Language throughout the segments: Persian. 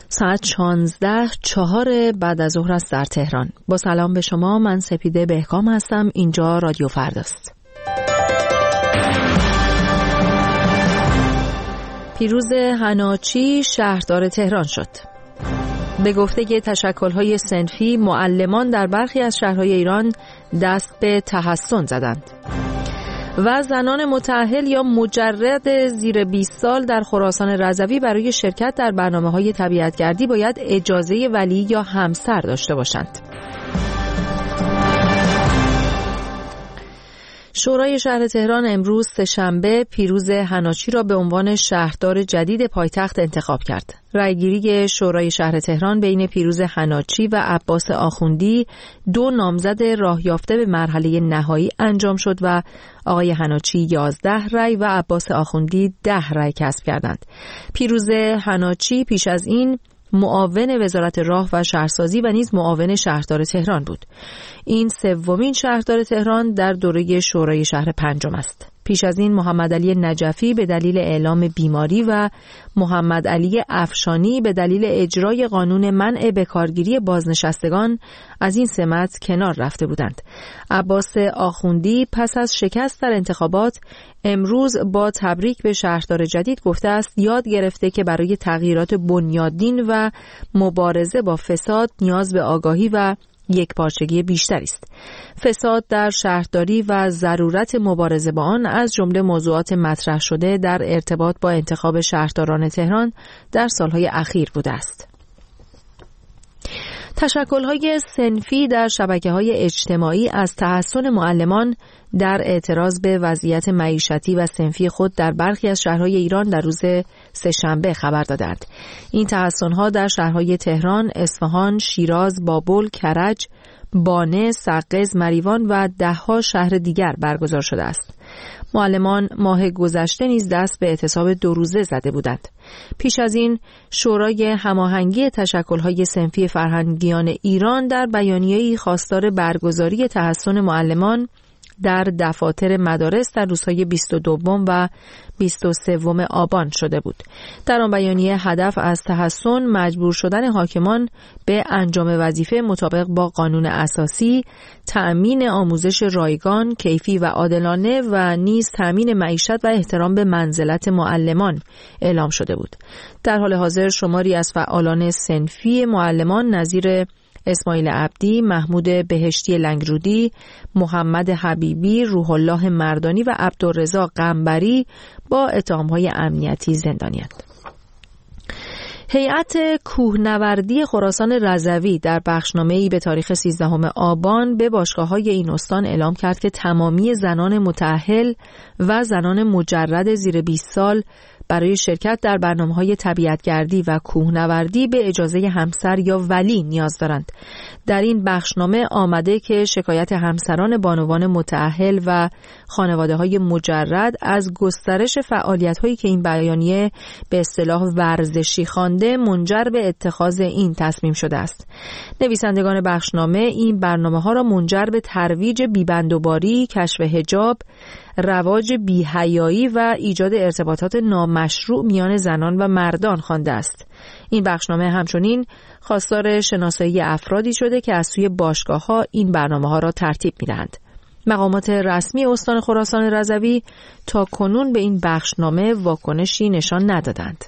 ساعت 16:04 بعد از ظهر است در تهران. با سلام به شما، من سپیده بهکام هستم. اینجا رادیو فرداست. پیروز حناچی شهردار تهران شد. به گفته تشکل‌های صنفی، معلمان در برخی از شهرهای ایران دست به تحصن زدند. و زنان متأهل یا مجرد زیر 20 سال در خراسان رضوی برای شرکت در برنامه‌های تبعیت‌گردی باید اجازه ولی یا همسر داشته باشند. شورای شهر تهران امروز سه‌شنبه پیروز حناچی را به عنوان شهردار جدید پایتخت انتخاب کرد. رأیگیری شورای شهر تهران بین پیروز حناچی و عباس آخوندی، دو نامزد راه یافته به مرحله نهایی انجام شد و آقای حناچی 11 رأی و عباس آخوندی 10 رأی کسب کردند. پیروز حناچی پیش از این معاون وزارت راه و شهرسازی و نیز معاون شهردار تهران بود. این سومین شهردار تهران در دوره شورای شهر پنجم است. پیش از این محمد علی نجفی به دلیل اعلام بیماری و محمد علی افشانی به دلیل اجرای قانون منع بکارگیری بازنشستگان از این سمت کنار رفته بودند. عباس آخوندی پس از شکست در انتخابات امروز با تبریک به شهردار جدید گفته است یاد گرفته که برای تغییرات بنیادین و مبارزه با فساد نیاز به آگاهی و یکپارچگی بیشتری است. فساد در شهرداری و ضرورت مبارزه با آن از جمله موضوعات مطرح شده در ارتباط با انتخاب شهرداران تهران در سالهای اخیر بوده است. تشکل‌های صنفی در شبکه‌های اجتماعی از تحصن معلمان در اعتراض به وضعیت معیشتی و صنفی خود در برخی از شهرهای ایران در روز سه‌شنبه خبر دادند. این تحصن‌ها در شهرهای تهران، اصفهان، شیراز، بابل، کرج، بانه، سقز، مریوان و ده‌ها شهر دیگر برگزار شده است. معلمان ماه گذشته نیز دست به اعتصاب 2 روزه زده بودند. پیش از این شورای هماهنگی تشکل‌های صنفی فرهنگیان ایران در بیانیه‌ای خواستار برگزاری تحصن معلمان در دفاتر مدارس در روزهای 22 و 23 آبان شده بود. در آن بیانیه هدف از تحصن مجبور شدن حاکمان به انجام وظیفه مطابق با قانون اساسی، تأمین آموزش رایگان، کیفی و عادلانه و نیز تأمین معیشت و احترام به منزلت معلمان اعلام شده بود. در حال حاضر شماری از فعالان صنفی معلمان نظیر اسماعیل عبدی، محمود بهشتی لنگرودی، محمد حبیبی، روح الله مردانی و عبدالرضا قنبری با اتهام‌های امنیتی زندانی‌اند. هیئت کوهنوردی خراسان رضوی در بخشنامه‌ای به تاریخ 13 آبان به باشگاه‌های این استان اعلام کرد که تمامی زنان متأهل و زنان مجرد زیر 20 سال برای شرکت در برنامه‌های تبعیت‌گردی و کوهنوردی به اجازه همسر یا ولی نیاز دارند. در این بخشنامه آمده که شکایت همسران بانوان متأهل و خانواده‌های مجرد از گسترش فعالیت‌هایی که این بیانیه به اصطلاح ورزشی خوانده منجر به اتخاذ این تصمیم شده است. نویسندگان بخشنامه این برنامه‌ها را منجر به ترویج بی‌بندوباری، کشف حجاب، رواج بی‌حیایی و ایجاد ارتباطات نامشروع میان زنان و مردان خوانده است. این بخشنامه همچنین خواستار شناسایی افرادی شده که از سوی باشگاه‌ها این برنامه‌ها را ترتیب می‌دهند. مقامات رسمی استان خراسان رضوی تا کنون به این بخشنامه واکنشی نشان ندادند.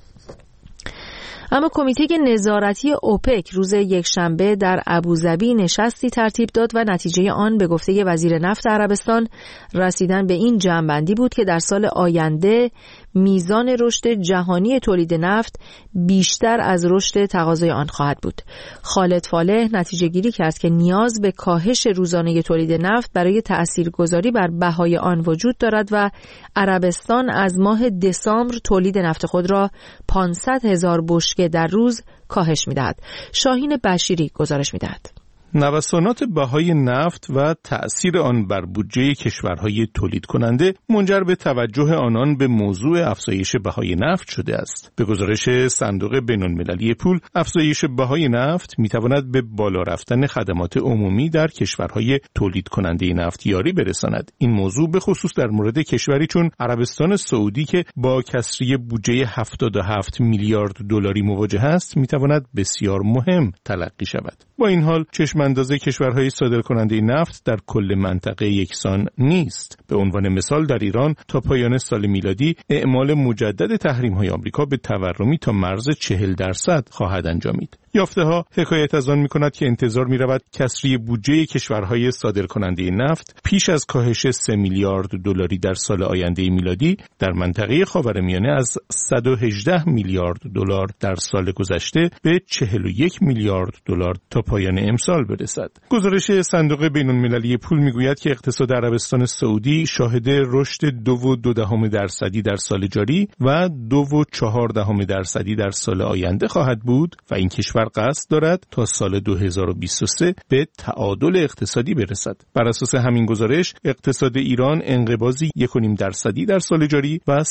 اما کمیته نظارتی اوپک روز یکشنبه در ابوظبی نشستی ترتیب داد و نتیجه آن به گفته وزیر نفت عربستان رسیدن به این جمع‌بندی بود که در سال آینده میزان رشد جهانی تولید نفت بیشتر از رشد تقاضای آن خواهد بود. خالد فالح نتیجه گیری کرد که نیاز به کاهش روزانه تولید نفت برای تأثیرگذاری بر بهای آن وجود دارد و عربستان از ماه دسامبر تولید نفت خود را 500,000 بشکه در روز کاهش می‌دهد. شاهین بشیری گزارش می‌دهد. نوسانات بهای نفت و تأثیر آن بر بودجه کشورهای تولید کننده منجر به توجه آنان به موضوع افزایش بهای نفت شده است. به گزارش صندوق بین‌المللی پول، افزایش بهای نفت می‌تواند به بالا رفتن خدمات عمومی در کشورهای تولید کننده نفت یاری برساند. این موضوع به خصوص در مورد کشوری چون عربستان سعودی که با کسری بودجه 77 میلیارد دلاری مواجه است، می‌تواند بسیار مهم تلقی شود. با این حال چشم‌انداز کشورهای صادرکننده نفت در کل منطقه یکسان نیست. به عنوان مثال در ایران تا پایان سال میلادی اعمال مجدد تحریم‌های آمریکا به تورمی تا مرز 40% خواهد انجامید. یافته‌ها حکایت از آن می‌کند که انتظار می‌رود کسری بودجه کشورهای صادرکننده نفت پیش از کاهش 3 میلیارد دلاری در سال آینده میلادی در منطقه خاورمیانه از 118 میلیارد دلار در سال گذشته به 41 میلیارد دلار تا پایان امسال برسد. گزارش صندوق بین‌المللی پول می‌گوید که اقتصاد عربستان سعودی شاهد رشد 2.2% در سال جاری و 2.4% در سال آینده خواهد بود و این کشور قصد دارد تا سال 2023 به تعادل اقتصادی برسد. بر اساس همین گزارش اقتصاد ایران انقباضی 1.5% در سال جاری و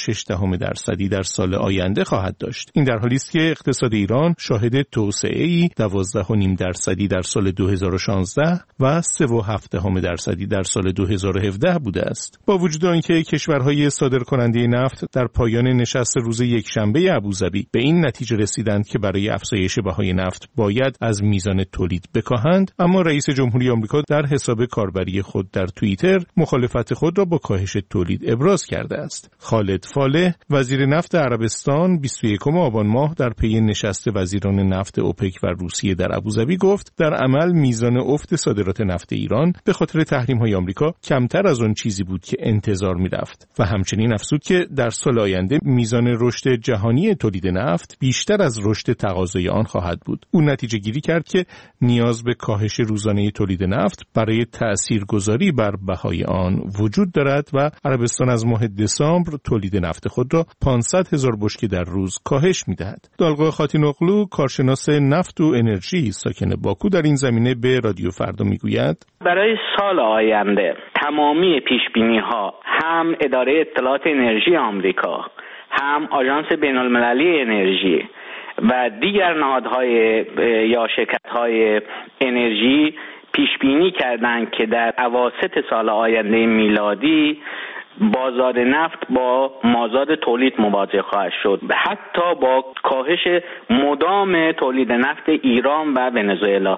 3.6% در سال آینده خواهد داشت. این در حالی است که اقتصاد ایران شاهد توسعه‌ای 12.5% در سال 2016 و 3.7% در سال 2017 بوده است. با وجود آنکه کشورهای صادرکننده نفت در پایان نشست روز یکشنبه ابوظبی به این نتیجه رسیدند که برای افزایش بهای نفت باید از میزان تولید بکاهند، اما رئیس جمهوری آمریکا در حساب کاربری خود در توییتر مخالفت خود را با کاهش تولید ابراز کرده است. خالد فالح وزیر نفت عربستان 21 آبان ماه در پی نشست وزیران نفت اوپک و روسیه در ابوظبی گفت در عمل میزان افت صادرات نفت ایران به خاطر تحریم‌های آمریکا کمتر از آن چیزی بود که انتظار می‌رفت و همچنین افزود که در سال آینده میزان رشد جهانی تولید نفت بیشتر از رشد تقاضای آن خواهد بود. او نتیجه گیری کرد که نیاز به کاهش روزانه تولید نفت برای تأثیرگذاری بر بهای آن وجود دارد و عربستان از ماه دسامبر تولید نفت خود را 500,000 بشکه در روز کاهش می‌دهد. دالقا خاتینوغلو کارشناس نفت و انرژی ساکن باکو در این زمینه به رادیو فردا میگوید برای سال آینده تمامی پیشبینی‌ها هم اداره اطلاعات انرژی آمریکا، هم آژانس بین‌المللی انرژی و دیگر نهادهای یا شرکت‌های انرژی پیش بینی کردند که در اواسط سال آینده میلادی بازار نفت با مازاد تولید مواجه خواهد شد، حتی با کاهش مدام تولید نفت ایران و ونزوئلا.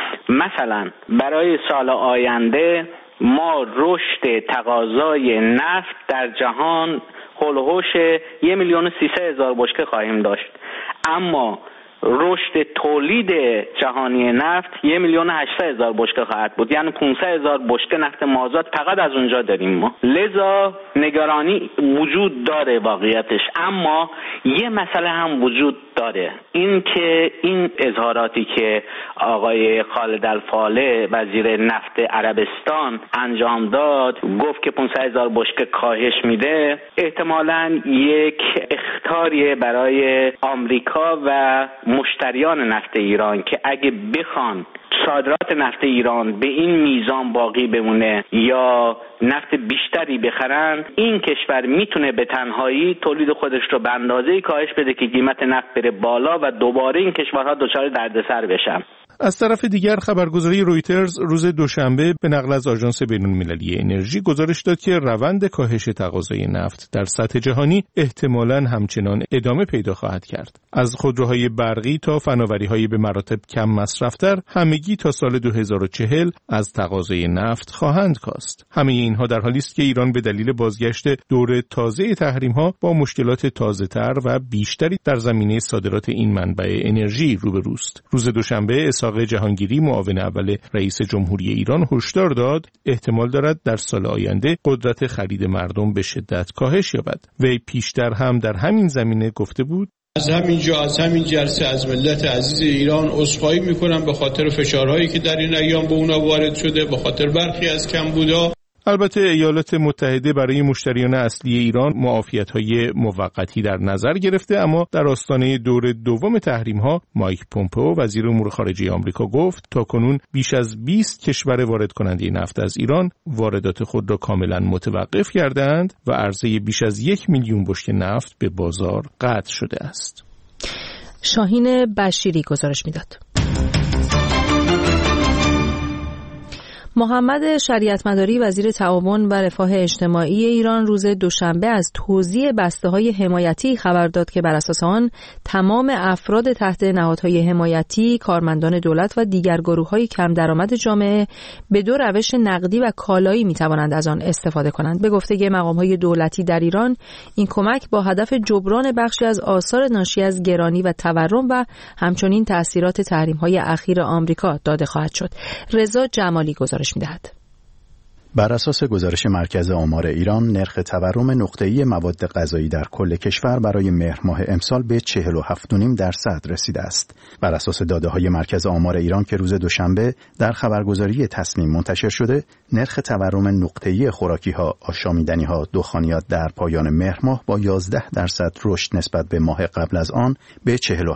مثلا برای سال آینده ما رشد تقاضای نفت در جهان هولوش 1,300,000 بشکه خواهیم داشت، اما رشد تولید جهانی نفت 1,800,000 بشکه خواهد بود، یعنی 500,000 بشکه نفت مازاد فقط از اونجا داریم ما. لذا نگرانی وجود داره واقعیتش، اما یه مسئله هم وجود داره، این که این اظهاراتی که آقای خالد الفالح وزیر نفت عربستان انجام داد، گفت که 500,000 بشکه کاهش میده، احتمالاً یک اخطاریه برای آمریکا و مشتریان نفت ایران که اگه بخوان صادرات نفت ایران به این میزان باقی بمونه یا نفت بیشتری بخرن، این کشور میتونه به تنهایی تولید خودش رو به اندازه‌ای کاهش بده که قیمت نفت بره بالا و دوباره این کشورها دچار دردسر بشن. از طرف دیگر خبرگزاری رویترز روز دوشنبه به نقل از آژانس بین‌المللی انرژی گزارش داد که روند کاهش تقاضای نفت در سطح جهانی احتمالاً همچنان ادامه پیدا خواهد کرد. از خودروهای برقی تا فناوری‌های به مراتب کم مصرف‌تر، همگی تا سال 2040 از تقاضای نفت خواهند کاست. همه اینها در حالی است که ایران به دلیل بازگشت دور تازه تحریم‌ها با مشکلات تازه‌تر و بیشتری در زمینه صادرات این منبع انرژی روبروست. روز دوشنبه اسحاق جهانگیری معاون اول رئیس جمهوری ایران هشدار داد احتمال دارد در سال آینده قدرت خرید مردم به شدت کاهش یابد. وی پیشتر هم در همین زمینه گفته بود: از همین جلسه از ملت عزیز ایران عذرخواهی میکنم به خاطر فشارهایی که در این ایام به اونا وارد شده، به خاطر برخی از کمبودها. البته ایالات متحده برای مشتریان اصلی ایران معافیت‌های موقتی در نظر گرفته، اما در آستانه دور دوم تحریم‌ها مایک پومپئو وزیر امور خارجه آمریکا گفت تاکنون بیش از 20 کشور وارد کننده نفت از ایران واردات خود را کاملا متوقف کردند و عرضه بیش از 1 میلیون بشکه نفت به بازار قطع شده است. شاهین بشیری گزارش میداد. محمد شریعتمداری وزیر تعاون و رفاه اجتماعی ایران روز دوشنبه از توزیع بسته‌های حمایتی خبر داد که بر اساس آن تمام افراد تحت نهادهای حمایتی، کارمندان دولت و دیگر گروه‌های کم درآمد جامعه به دو روش نقدی و کالایی می‌توانند از آن استفاده کنند. به گفته مقام‌های دولتی در ایران، این کمک با هدف جبران بخشی از آثار ناشی از گرانی و تورم و همچنین تأثیرات تحریم‌های اخیر آمریکا داده خواهد شد. رضا جمالی گزارش می‌دهد. بر اساس گزارش مرکز آمار ایران، نرخ تورم نقطه‌ای مواد غذایی در کل کشور برای مهر ماه امسال به 47.5% رسیده است. بر اساس داده‌های مرکز آمار ایران که روز دوشنبه در خبرگزاری تصمیم منتشر شده، نرخ تورم نقطه‌ای خوراکی‌ها، آشامیدنی‌ها، دخانیات در پایان مهر ماه با 11% رشد نسبت به ماه قبل از آن به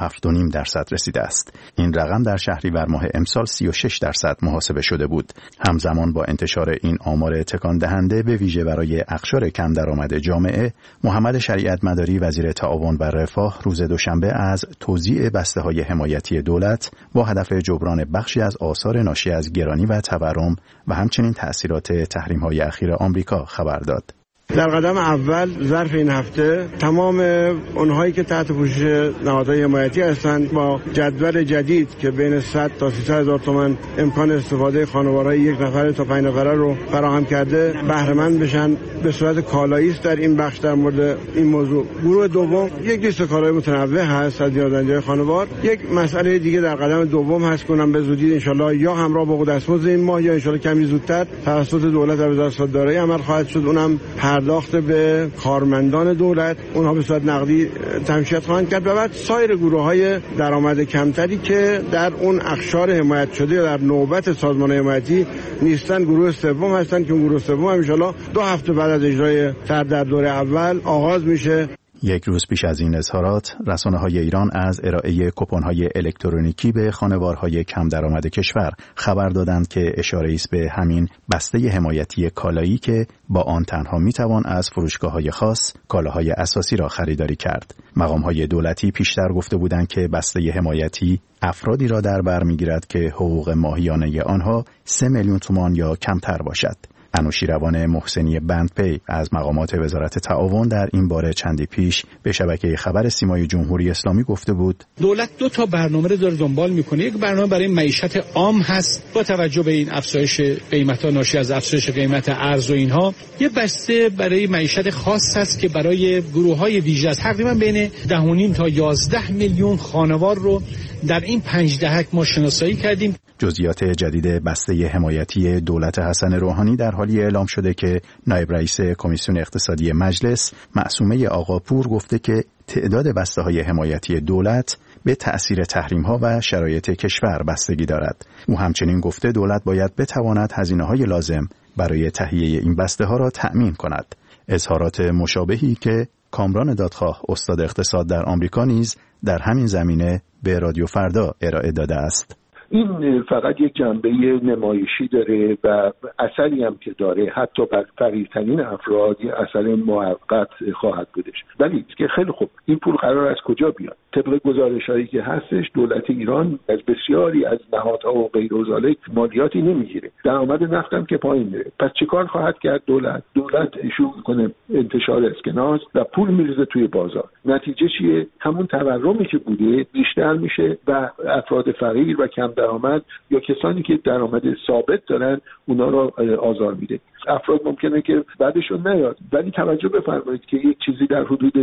47.5% رسیده است. این رقم در شهریور ماه امسال 36% محاسبه شده بود. همزمان با انتشار این آمار تکان دهنده به ویژه برای اقشار کم درآمد جامعه، محمد شریعتمداری وزیر تعاون و رفاه روز دوشنبه از توزیع بسته‌های حمایتی دولت با هدف جبران بخشی از آثار ناشی از گرانی و تورم و همچنین تأثیرات تحریم‌های اخیر آمریکا خبر داد. در قدم اول ظرف این هفته تمام اونهایی که تحت پوشش نهادهای حمایتی هستند با جدول جدید که بین 100 تا 300 هزار تومان امکان استفاده خانوارهای 1 نفره تا 5 نفره رو فراهم کرده بهره مند بشن به صورت کالایی است. در این بخش در مورد این موضوع گروه دوم یک لیست کالای متنوع هست از نیازمندی خانوار. یک مسئله دیگه در قدم دوم هست که اونم به زودی ان شاءالله یا همراه با دستمزد این ماه یا ان شاءالله کمی زودتر توسط دولت و وزارت دارایی عمل خواهد شد. اونم پرداخت به کارمندان دولت، اونها به صورت نقدی تمشیت خواهند کرد و بعد سایر گروه‌های درآمد کمتری که در اون اقشار حمایت شده یا در نوبت سازمان حمایتی نیستن گروه سوم هستند که گروه سوم ان شاءالله 2 هفته بعد از اجرای در دوره اول آغاز میشه. یک روز پیش از این اظهارات، رسانه‌های ایران از ارائه کوپن‌های الکترونیکی به خانوارهای کم درآمد کشور خبر دادند که اشاره‌ای است به همین بسته حمایتی کالایی که با آن تنها می‌توان از فروشگاه‌های خاص کالاهای اساسی را خریداری کرد. مقام‌های دولتی پیشتر گفته بودند که بسته حمایتی افرادی را در بر می‌گیرد که حقوق ماهیانه آنها 3 میلیون تومان یا کمتر باشد. انوشیروان محسنی بندپی از مقامات وزارت تعاون در این باره چندی پیش به شبکه خبر سیمای جمهوری اسلامی گفته بود دولت 2 برنامه رو داره دنبال میکنه. یک برنامه برای معیشت عام هست با توجه به این افزایش قیمت‌ها ناشی از افزایش قیمت ارز و اینها. یه بسته برای معیشت خاص هست که برای گروه‌های ویژه است. تقریبا بین 10.5 تا 11 میلیون خانوار رو در این 5 دهک ما شناسایی کردیم. جزئیات جدید بسته حمایتی دولت حسن روحانی در حالی اعلام شده که نایب رئیس کمیسیون اقتصادی مجلس معصومه آقاپور گفته که تعداد بسته‌های حمایتی دولت به تأثیر تحریم‌ها و شرایط کشور بستگی دارد. او همچنین گفته دولت باید بتواند هزینه‌های لازم برای تهیه این بسته‌ها را تأمین کند. اظهارات مشابهی که کامران دادخواه استاد اقتصاد در آمریکا نیز در همین زمینه به رادیو فردا ارائه داده است. این فقط یک جنبه نمایشی داره و اثری هم که داره حتی بر فقیرترین افراد یه اثر موقت خواهد بودش. ولی که خیلی خوب این پول قرار از کجا بیاد؟ طبق گزارش‌هایی که هستش دولت ایران از بسیاری از نهادها و غیر و ذالک مالیاتی نمیگیره. درآمد نفت هم که پایین میره. پس چیکار خواهد کرد دولت شروع کنه انتشار اسکناس و پول میریزه توی بازار. نتیجه چیه؟ همون تورمی که بوده بیشتر میشه و افراد فقیر و کم درآمد یا کسانی که درآمد ثابت دارن اونا رو آزار میده. افراد ممکنه که بعدشون نیاد، ولی توجه بفرمایید که یک چیزی در حدود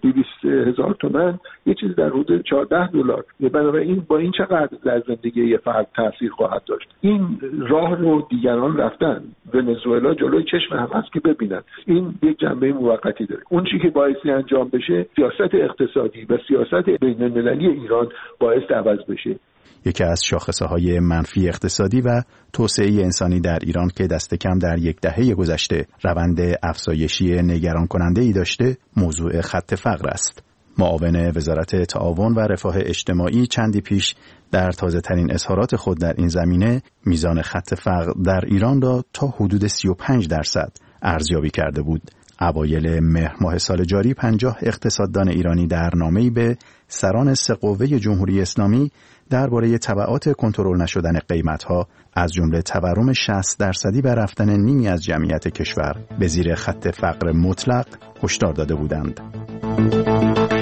200,000 تومان، یک چیزی در حدود $14. بنابراین با این چقدر در زندگی یه فرد تاثیر خواهد داشت؟ این راه رو دیگران رفتن. ونزوئلا جلوی چشم هم هست که ببینن. این یک جنبه موقتی داره. اون چیزی که باعث انجام بشه سیاست اقتصادی و سیاست بین‌المللی ایران باعث عوض بشه. یکی از شاخصه‌های منفی اقتصادی و توسعه انسانی در ایران که دست کم در 10 دهه گذشته روند افزایشی نگران کننده ای داشته، موضوع خط فقر است. معاون وزارت تعاون و رفاه اجتماعی چندی پیش در تازه ترین اظهارات خود در این زمینه میزان خط فقر در ایران را تا حدود 35% ارزیابی کرده بود. اوایل مهر ماه سال جاری 50 اقتصاددان ایرانی در نامه‌ای به سران سه قوه جمهوری اسلامی درباره تبعات کنترل نشدن قیمت‌ها از جمله تورم 60% بر رفتن نیمی از جمعیت کشور به زیر خط فقر مطلق هشدار داده بودند.